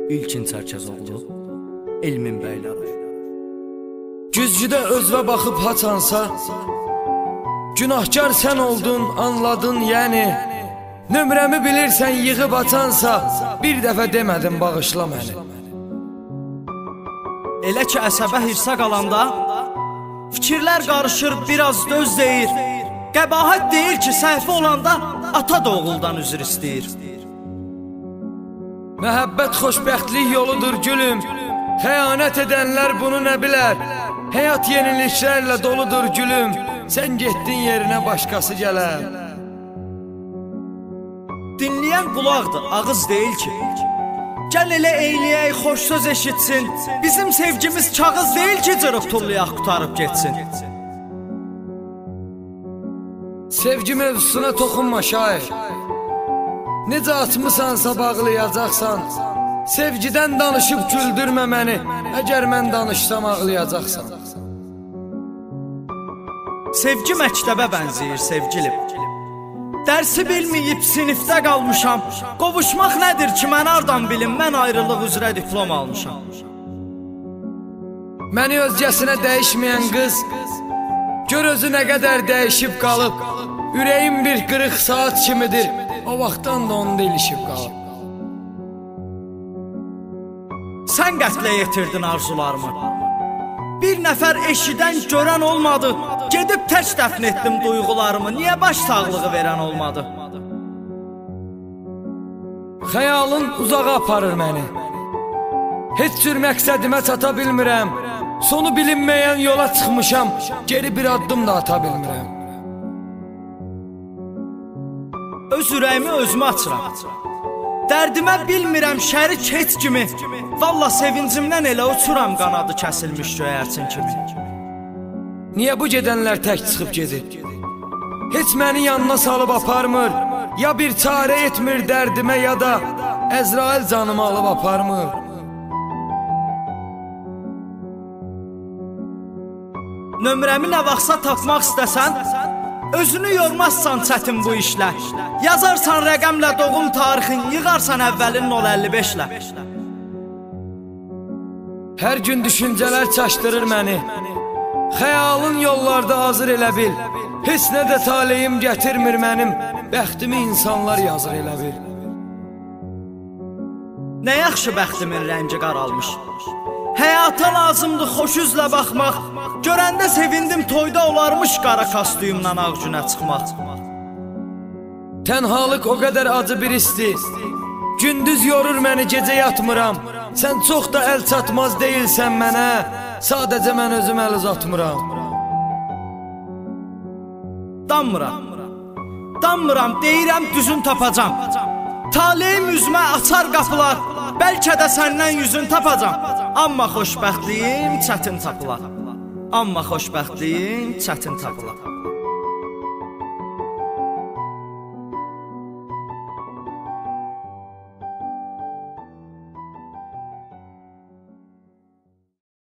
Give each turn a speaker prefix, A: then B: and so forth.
A: İlkin Çərkəzoğlu, Elmin bəyləri.
B: Güzgüdə özvə baxıb haçansa, günahkar sən oldun, anladın yəni. Nömrəmi bilirsən yığıb açansa, bir dəfə demədin bağışla məni.
A: Elə ki əsəbə hirsə qalanda, fikirlər qarışır, biraz döz deyir. Qəbahət deyir ki, səhvi olanda ata da oğuldan üzr istəyir.
B: Məhəbbət xoşbəxtlik yoludur gülüm, xəyanət edənlər bunu nə bilər? Həyat yeniliklərlə doludur gülüm, sən getdin yerinə başqası gələr.
A: Dinləyən qulaqdır, ağız deyil ki. Gəl elə eyləyək, xoş söz eşitsin. Bizim sevgimiz kağız deyil ki, cırıb tullayaq, qutarıb getsin.
B: Sevgi mövzusuna toxunma şair. Necə atmısansa bağlayacaqsan. Sevgidən danışıb güldürmə məni, əgər mən danışsam ağlayacaqsan.
A: Sevgi məktəbə bənzəyir sevgilim. Dərsi bilməyib sinifdə qalmışam. Qovuşmaq nədir ki, mən hardan bilim, mən ayrılıq üzrə diplom almışam.
B: Məni özgəsinə dəyişməyən qız, gör özü nə qədər dəyişib qalıb. Ürəyim bir qırıq saat kimidir, o vaxtdan da onda ilişib qalıb.
A: Sən qətlə yetirdin arzularımı. Bir nəfər eşidən görən olmadı. Gedib tək dəfn etdim duyğularımı. Niyə baş sağlığı verən olmadı?
B: Xəyalın uzağa aparır məni. Heç cür məqsədimə çata bilmirəm. Sonu bilinməyən yola çıxmışam. Geri bir addım da ata bilmirəm.
A: Öz ürəyimi özümə açıram. Dərdimə bilmirəm şərik heç kimi. Valla sevincimdən elə uçuram qanadı kəsilmiş göyərçin kimi.
B: Niyə bu gedənlər tək çıxıb gedir? Heç məni yanına salıb aparmır. Ya bir çarə etmir dərdimə ya da Əzrail canımı alıb aparmır.
A: Nömrəmi nə vaxtsa tapmaq istəsən, özünü yormazsan çətin bu işlə. Yazarsan rəqəmlə doğum tarixin, yığarsan əvvəlin 055-lə.
B: Hər gün düşüncələr çaşdırır məni. Xəyalın yollarda hazır elə bil. Heç nə də taleyim gətirmir mənim. Bəxtimi insanlar yazır elə bil.
A: Nə yaxşı bəxtimin rəngi qaralmış. Həyata lazımdır xoş üzlə baxmaq. Görəndə sevindim toyda olarmış qara kostyumla ağ günə çıxmaq.
B: Tənhalıq o qədər acı bir isti. Gündüz yorur məni, gecə yatmıram. Sən çox da əl çatmaz deyilsən mənə. Sadəcə mən özüm əl uzatmıram.
A: Danmıram, deyirəm düzün tapacam. Taleyim üzmə açar qapılar. Bəlkə də səndən yüzün tapacam. Amma xoşbəxtliyim çətin tapılar.